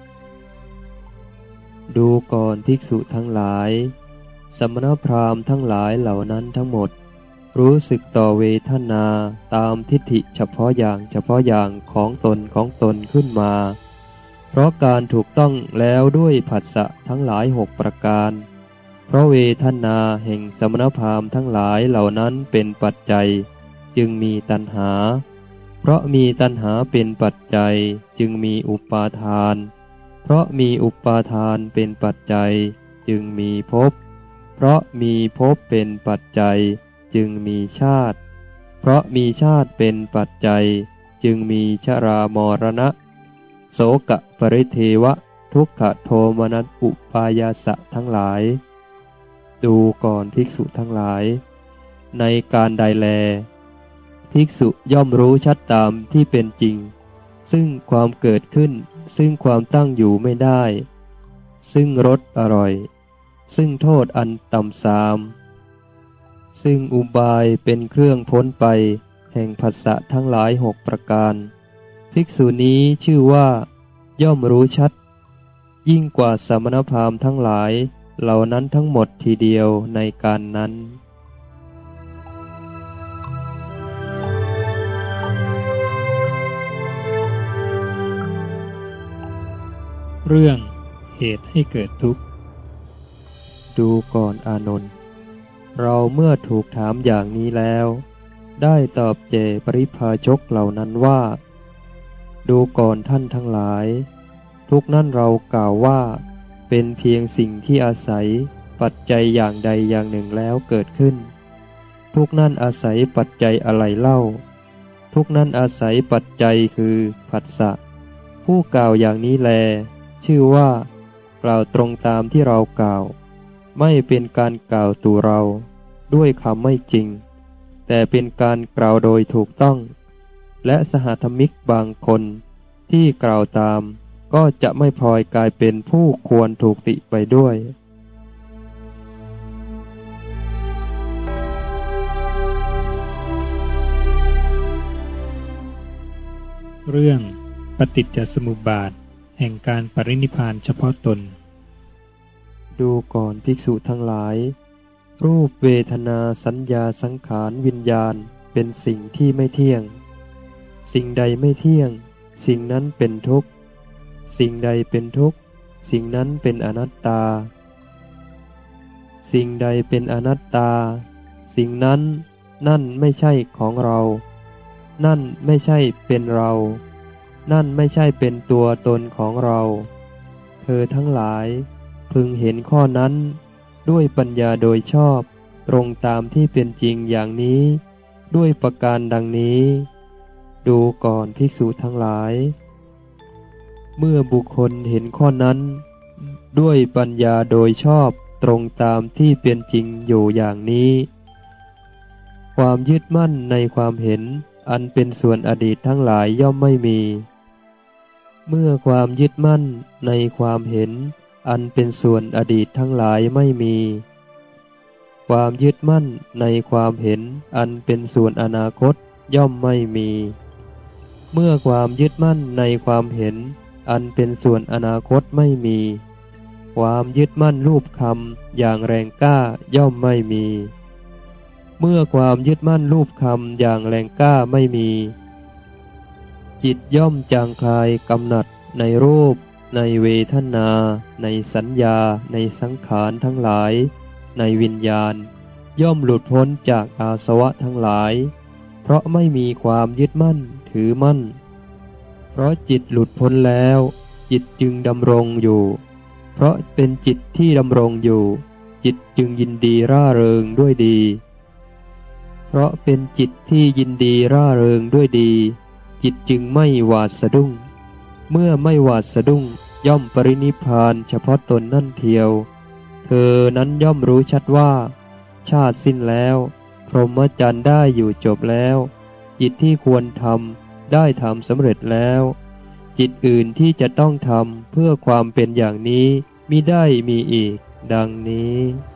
ดูก่อนภิกษุทั้งหลายสมณพราหมณ์ทั้งหลายเหล่านั้นทั้งหมดรู้สึกต่อเวทนาตามทิฏฐิเฉพาะอย่างเฉพาะอย่างของตนของตนขึ้นมาเพราะการถูกต้องแล้วด้วยผัสสะทั้งหลายหกประการเพราะเวทนาแห่งสมณพราหมณ์ทั้งหลายเหล่านั้นเป็นปัจจัยจึงมีตัณหาเพราะมีตัณหาเป็นปัจจัยจึงมีอุปาทานเพราะมีอุปาทานเป็นปัจจัยจึงมีภพเพราะมีภพเป็นปัจจัยจึงมีชาติเพราะมีชาติเป็นปัจจัยจึงมีชรามรณะโสกะปริเทวะทุกขโทมนัสอุปายาสะทั้งหลายดูก่อนภิกษุทั้งหลายในการใดแลภิกษุย่อมรู้ชัดตามที่เป็นจริงซึ่งความเกิดขึ้นซึ่งความตั้งอยู่ไม่ได้ซึ่งรสอร่อยซึ่งโทษอันต่ำทรามซึ่งอุบายเป็นเครื่องพ้นไปแห่งผัสสะทั้งหลายหกประการภิกษุนี้ชื่อว่าย่อมรู้ชัดยิ่งกว่าสมณพราหมณ์ทั้งหลายเหล่านั้นทั้งหมดทีเดียวในการนั้นเรื่องเหตุให้เกิดทุกข์ดูก่อนอานนท์เราเมื่อถูกถามอย่างนี้แล้วได้ตอบแก่ปริพาชกเหล่านั้นว่าดูก่อนท่านทั้งหลายทุกนั้นเรากล่าวว่าเป็นเพียงสิ่งที่อาศัยปัจจัยอย่างใดอย่างหนึ่งแล้วเกิดขึ้นทุกนั้นอาศัยปัจจัยอะไรเล่าทุกนั้นอาศัยปัจจัยคือผัสสะผู้กล่าวอย่างนี้แลชื่อว่ากล่าวตรงตามที่เรากล่าวไม่เป็นการกล่าวตู่เราด้วยคำไม่จริงแต่เป็นการกล่าวโดยถูกต้องและสหธรรมิกบางคนที่กล่าวตามก็จะไม่พลอยกลายเป็นผู้ควรถูกติไปด้วยเรื่องปฏิจจสมุปบาทแห่งการปรินิพพานเฉพาะตนดูก่อนภิกษุทั้งหลายรูปเวทนาสัญญาสังขารวิญญาณเป็นสิ่งที่ไม่เที่ยงสิ่งใดไม่เที่ยงสิ่งนั้นเป็นทุกข์สิ่งใดเป็นทุกข์สิ่งนั้นเป็นอนัตตาสิ่งใดเป็นอนัตตาสิ่งนั้นนั่นไม่ใช่ของเรานั่นไม่ใช่เป็นเรานั่นไม่ใช่เป็นตัวตนของเราเธอทั้งหลายพึงเห็นข้อนั้นด้วยปัญญาโดยชอบตรงตามที่เป็นจริงอย่างนี้ด้วยประการดังนี้ดูก่อนภิกษุทั้งหลายเมื่อบุคคลเห็นข้อนั้นด้วยปัญญาโดยชอบตรงตามที่เป็นจริงอยู่อย่างนี้ความยึดมั่นในความเห็นอันเป็นส่วนอดีตทั้งหลายย่อมไม่มีเมื่อความยึดมั่นในความเห็นอันเป็นส่วนอดีตทั้งหลายไม่มีความยึดมั่นในความเห็นอันเป็นส่วนอนาคตย่อมไม่มีเมื่อความยึดมั่นในความเห็นอันเป็นส่วนอนาคตไม่มีความยึดมั่นรูปคำอย่างแรงกล้าย่อมไม่มีเมื่อความยึดมั่นรูปคำอย่างแรงกล้าไม่มีจิตย่อมจางคลายกำหนัดในรูปในเวทนาในสัญญาในสังขารทั้งหลายในวิญญาณย่อมหลุดพ้นจากอาสวะทั้งหลายเพราะไม่มีความยึดมั่นถือมั่นเพราะจิตหลุดพ้นแล้วจิตจึงดำรงอยู่เพราะเป็นจิตที่ดำรงอยู่จิตจึงยินดีร่าเริงด้วยดีเพราะเป็นจิตที่ยินดีร่าเริงด้วยดีจิตจึงไม่หวาดสะดุ้งเมื่อไม่หวาดสะดุ้งย่อมปรินิพพานเฉพาะตนนั่นเทียวเธอนั้นย่อมรู้ชัดว่าชาติสิ้นแล้วพรหมจรรย์ได้อยู่จบแล้วจิตที่ควรทำได้ทำสำเร็จแล้วจิตอื่นที่จะต้องทำเพื่อความเป็นอย่างนี้มิได้มีอีกดังนี้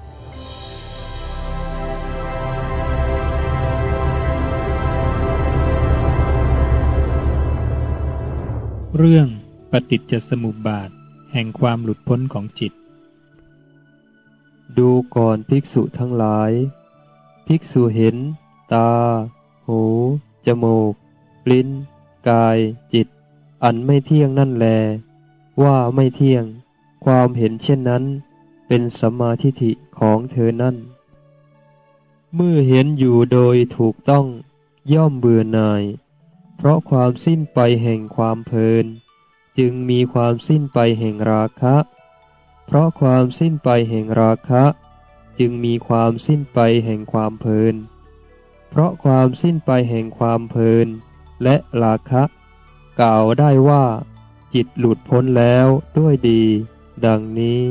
เรื่องปฏิจจสมุปบาทแห่งความหลุดพ้นของจิตดูก่อนภิกษุทั้งหลายภิกษุเห็นตาหูจมูกลิ้นกายจิตอันไม่เที่ยงนั่นแลว่าไม่เที่ยงความเห็นเช่นนั้นเป็นสัมมาทิฏฐิของเธอนั่นเมื่อเห็นอยู่โดยถูกต้องย่อมเบื่อหน่ายเพราะความสิ้นไปแห่งความเพลินจึงมีความสิ้นไปแห่งราคะเพราะความสิ้นไปแห่งราคะจึงมีความสิ้นไปแห่งความเพลินเพราะความสิ้นไปแห่งความเพลินและราคะกล่าวได้ว่าจิตหลุดพ้นแล้วด้วยดีดังนี้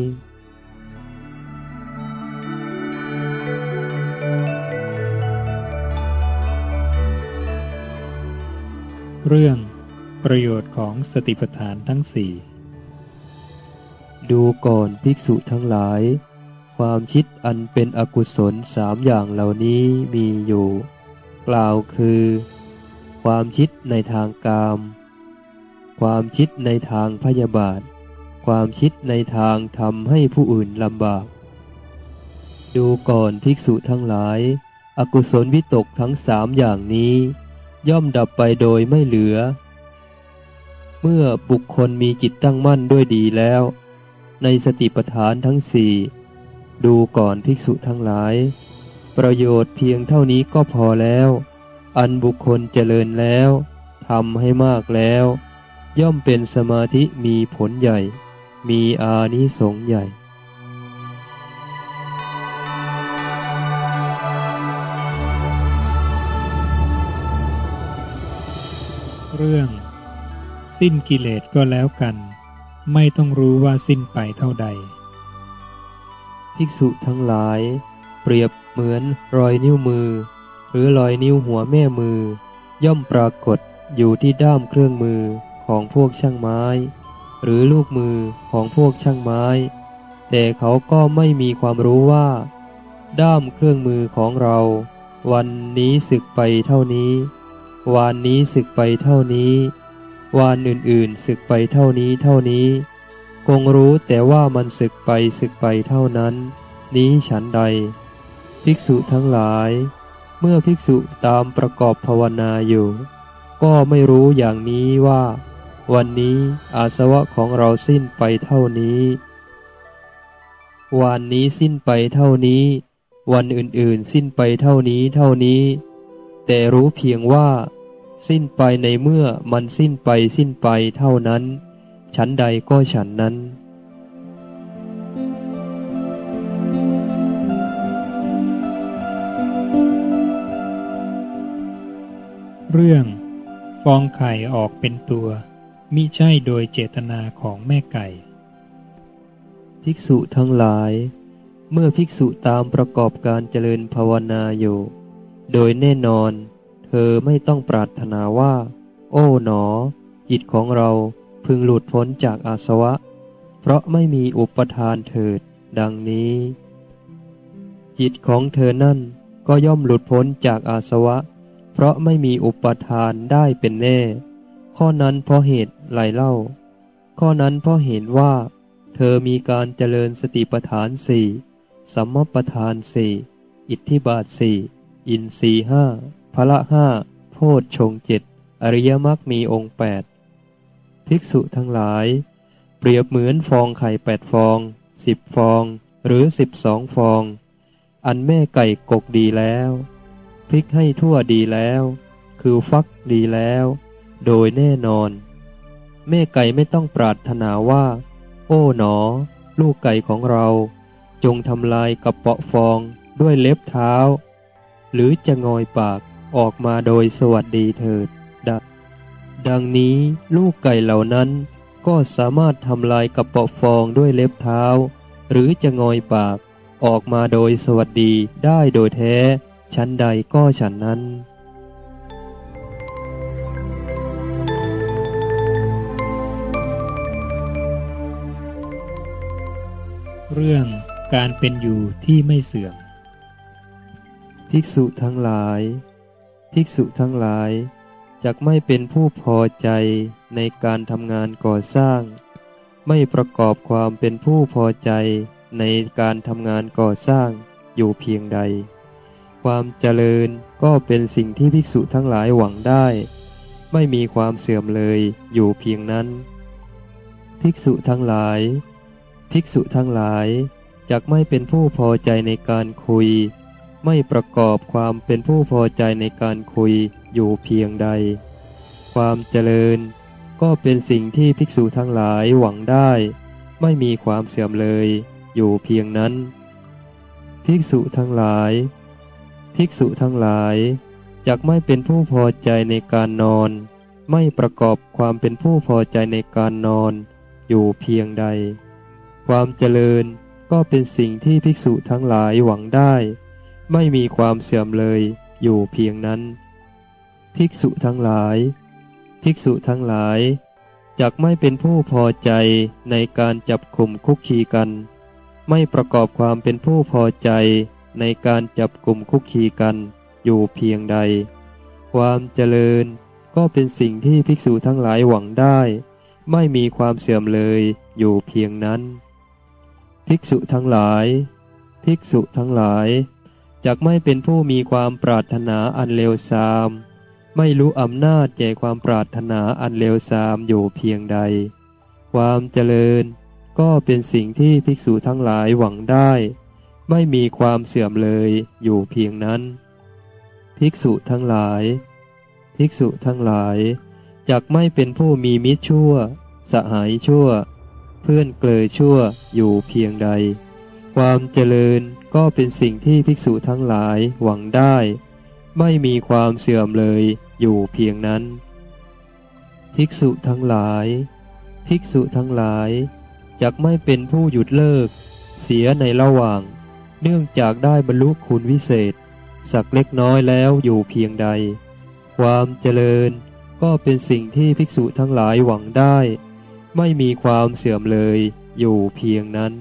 เรื่องประโยชน์ของสติปัฏฐานทั้งสี่ดูก่อนภิกษุทั้งหลายความคิดอันเป็นอกุศลสามอย่างเหล่านี้มีอยู่กล่าวคือความคิดในทางกามความคิดในทางพยาบาทความคิดในทางทำให้ผู้อื่นลำบากดูก่อนภิกษุทั้งหลายอกุศลวิตกทั้งสามอย่างนี้ย่อมดับไปโดยไม่เหลือเมื่อบุคคลมีจิตตั้งมั่นด้วยดีแล้วในสติปัฏฐานทั้งสี่ดูก่อนภิกษุทั้งหลายประโยชน์เพียงเท่านี้ก็พอแล้วอันบุคคลเจริญแล้วทำให้มากแล้วย่อมเป็นสมาธิมีผลใหญ่มีอานิสงส์ใหญ่เรื่องสิ้นกิเลสก็แล้วกันไม่ต้องรู้ว่าสิ้นไปเท่าใดภิกษุทั้งหลายเปรียบเหมือนรอยนิ้วมือหรือรอยนิ้วหัวแม่มือย่อมปรากฏอยู่ที่ด้ามเครื่องมือขของพวกช่างไม้หรือลูกมือของพวกช่างไม้แต่เขาก็ไม่มีความรู้ว่าด้ามเครื่องมือของเราวันนี้สึกไปเท่านี้วานนี้สึกไปเท่านี้วานอื่นๆสึกไปเท่านี้เท่านี้คงรู้แต่ว่ามันสึกไปสึกไปเท่านั้นนี้ฉันใดภิกษุทั้งหลายเมื่อภิกษุตามประกอบภาวนาอยู่ก็ไม่รู้อย่างนี้ว่าวันนี้อาสวะของเราสิ้นไปเท่านี้วันนี้สิ้นไปเท่านี้วันอื่นๆสิ้นไปเท่านี้เท่านี้แต่รู้เพียงว่าสิ้นไปในเมื่อมันสิ้นไปสิ้นไปเท่านั้นฉันใดก็ฉันนั้นเรื่องฟองไข่ออกเป็นตัวมิใช่โดยเจตนาของแม่ไก่ภิกษุทั้งหลายเมื่อภิกษุตามประกอบการเจริญภาวนาอยู่โดยแน่นอนเธอไม่ต้องปรารถนาว่าโอ้หนอจิตของเราพึงหลุดพ้นจากอาสวะเพราะไม่มีอุปทานเถิดดังนี้จิตของเธอนั่นก็ย่อมหลุดพ้นจากอาสวะเพราะไม่มีอุปทานได้เป็นแน่ข้อนั้นเพราะเหตุไรเล่าข้อนั้นเพราะเห็นว่าเธอมีการเจริญสติปัฏฐานสี่สัมมัปปทานสี่อิทธิบาทสี่อินทรีย์ห้าพละห้าโพชฌงค์เจ็ดอริยมรรคมีองค์แปดภิกษุทั้งหลายเปรียบเหมือนฟองไข่แปดฟองสิบฟองหรือสิบสองฟองอันแม่ไก่กกดีแล้วพลิกให้ทั่วดีแล้วคือฟักดีแล้วโดยแน่นอนแม่ไก่ไม่ต้องปรารถนาว่าโอ้หนอลูกไก่ของเราจงทำลายกระเปาะฟองด้วยเล็บเท้าหรือจะงอยปากออกมาโดยสวัสดีเถิดดังนี้ลูกไก่เหล่านั้นก็สามารถทำลายกระเปาะฟองด้วยเล็บเท้าหรือจะงอยปากออกมาโดยสวัสดีได้โดยแท้ชั้นใดก็ฉันนั้นเรื่องการเป็นอยู่ที่ไม่เสื่อมภิกษุทั้งหลายภิกษุทั้งหลายจักไม่เป็นผู้พอใจในการทำงานก่อสร้างไม่ประกอบความเป็นผู้พอใจในการทำงานก่อสร้างอยู่เพียงใดความเจริญก็เป็นสิ่งที่ภิกษุทั้งหลายหวังได้ไม่มีความเสื่อมเลยอยู่เพียงนั้นภิกษุทั้งหลายภิกษุทั้งหลายจักไม่เป็นผู้พอใจในการคุยไม่ประกอบความเป็นผู้พอใจในการคุยอยู่เพียงใดความเจริญก็เป็นสิ่งที่ภิกษุทั้งหลายหวังได้ไม่มีความเสื่อมเลยอยู่เพียงนั้นภิกษุทั้งหลายภิกษุทั้งหลายจักไม่เป็นผู้พอใจในการนอนไม่ประกอบความเป็นผู้พอใจในการนอนอยู่เพียงใดความเจริญก็เป็นสิ่งที่ภิกษุทั้งหลายหวังได้ไม่มีความเสื่อมเลยอยู่เพียงนั้นภิกษุทั้งหลายภิกษุทั้งหลายจักไม่เป็นผู้พอใจในการจับกลุ่มคุกคีกันไม่ประกอบความเป็นผู้พอใจในการจับกลุ่มคุกคีกันอยู่เพียงใดความเจริญก็เป็นสิ่งที่ภิกษุทั้งหลายหวังได้ไม่มีความเสื่อมเลยอยู่เพียงนั้นภิกษุทั้งหลายภิกษุทั้งหลายจักไม่เป็นผู้มีความปรารถนาอันเลวทรามไม่รู้อำนาจแก่ความปรารถนาอันเลวทรามอยู่เพียงใดความเจริญก็เป็นสิ่งที่ภิกษุทั้งหลายหวังได้ไม่มีความเสื่อมเลยอยู่เพียงนั้นภิกษุทั้งหลายภิกษุทั้งหลายจักไม่เป็นผู้มีมิตรชั่วสหายชั่วเพื่อนเกลอชั่วอยู่เพียงใดความเจริญก็เป็นสิ่งที่ภิกษุทั้งหลายหวังได้ไม่มีความเสื่อมเลยอยู่เพียงนั้นภิกษุทั้งหลายภิกษุทั้งหลายจักไม่เป็นผู้หยุดเลิกเสียในระหว่างเนื่องจากได้บรรลุคุณวิเศษสักเล็กน้อยแล้วอยู่เพียงใดความเจริญก็เป็นสิ่งที่ภิกษุทั้งหลายหวังได้ไม่มีความเสื่อมเลยอยู่เพียงนั้น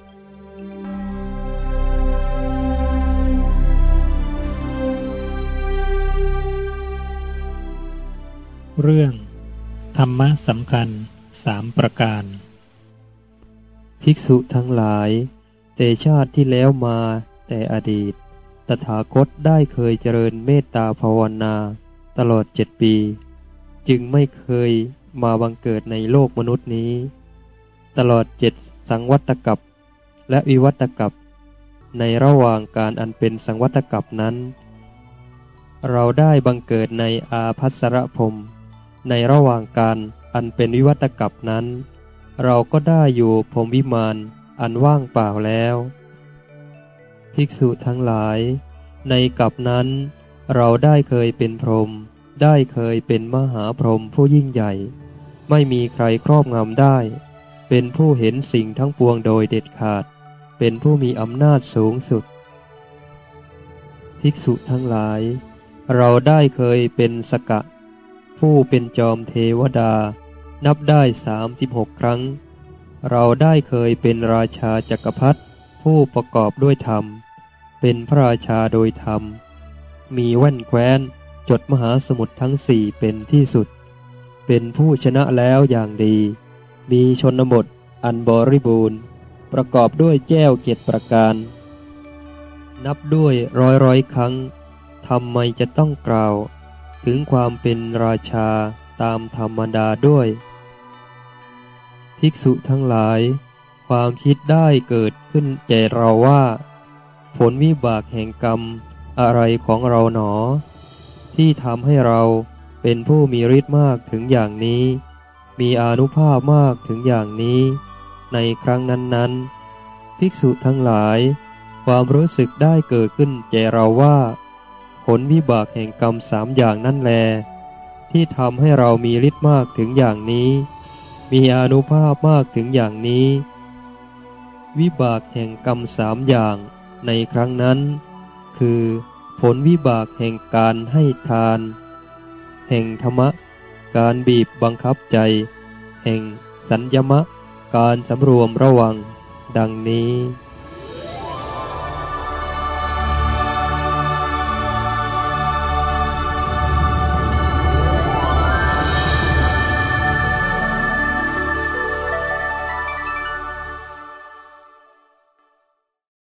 เรื่องธรรมะสำคัญสามประการภิกษุทั้งหลายแต่ชาติที่แล้วมาแต่อดีตตถาคตได้เคยเจริญเมตตาภาวนาตลอดเจ็ดปีจึงไม่เคยมาบังเกิดในโลกมนุษย์นี้ตลอดเจ็ดสังวัตกัปและวิวัตกัปในระหว่างการอันเป็นสังวัตกัปนั้นเราได้บังเกิดในอาภัสรพรหมในระหว่างการอันเป็นวิวัตกัปนั้นเราก็ได้อยู่พรหมวิมานอันว่างเปล่าแล้วภิกษุทั้งหลายในกัปนั้นเราได้เคยเป็นพรหมได้เคยเป็นมหาพรหมผู้ยิ่งใหญ่ไม่มีใครครอบงำได้เป็นผู้เห็นสิ่งทั้งปวงโดยเด็ดขาดเป็นผู้มีอำนาจสูงสุดภิกษุทั้งหลายเราได้เคยเป็นสกะผู้เป็นจอมเทวดานับได้สามสิบหกครั้งเราได้เคยเป็นราชาจักรพรรดิผู้ประกอบด้วยธรรมเป็นพระราชาโดยธรรมมีแว่นแคว้นจดมหาสมุทรทั้งสี่เป็นที่สุดเป็นผู้ชนะแล้วอย่างดีมีชนบทอันบริบูรณ์ประกอบด้วยแก้วเจ็ดประการนับด้วยร้อยร้อยครั้งทำไมจะต้องกล่าวถึงความเป็นราชาตามธรรมดาด้วยภิกษุทั้งหลายความคิดได้เกิดขึ้นแก่เราว่าผลวิบากแห่งกรรมอะไรของเราหนอที่ทำให้เราเป็นผู้มีฤทธิ์มากถึงอย่างนี้มีอานุภาพมากถึงอย่างนี้ในครั้งนั้นๆภิกษุทั้งหลายความรู้สึกได้เกิดขึ้นแก่เราว่าผลวิบากแห่งกรรมสามอย่างนั่นแลที่ทำให้เรามีฤทธิ์มากถึงอย่างนี้มีอานุภาพมากถึงอย่างนี้วิบากแห่งกรรมสามอย่างในครั้งนั้นคือผลวิบากแห่งการให้ทานแห่งธรรมะการบีบบังคับใจแห่งสัญญมะการสำรวมระวังดังนี้